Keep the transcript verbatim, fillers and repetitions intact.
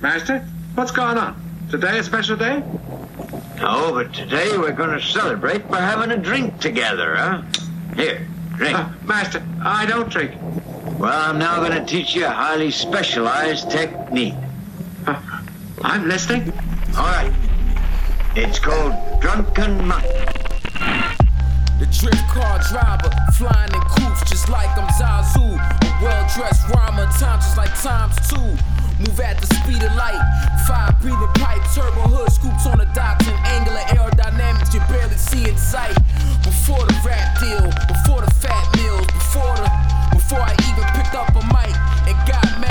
Master, what's going on? Today a special day? No, but today we're going to celebrate by having a drink together, huh? Here, drink. Uh, Master, I don't drink. Well, I'm now going to teach you a highly specialized technique. Uh, I'm listening. All right. It's called Drunken Monk. The drift car driver, flying in coupes just like I'm Zazu. A well-dressed rhymer, time just like times two. Move at the speed of light. Fire breathing pipe, turbo hood, scoops on the docks and angular aerodynamics you barely see in sight. Before the rap deal, before the fat meals, before the, before I even picked up a mic and got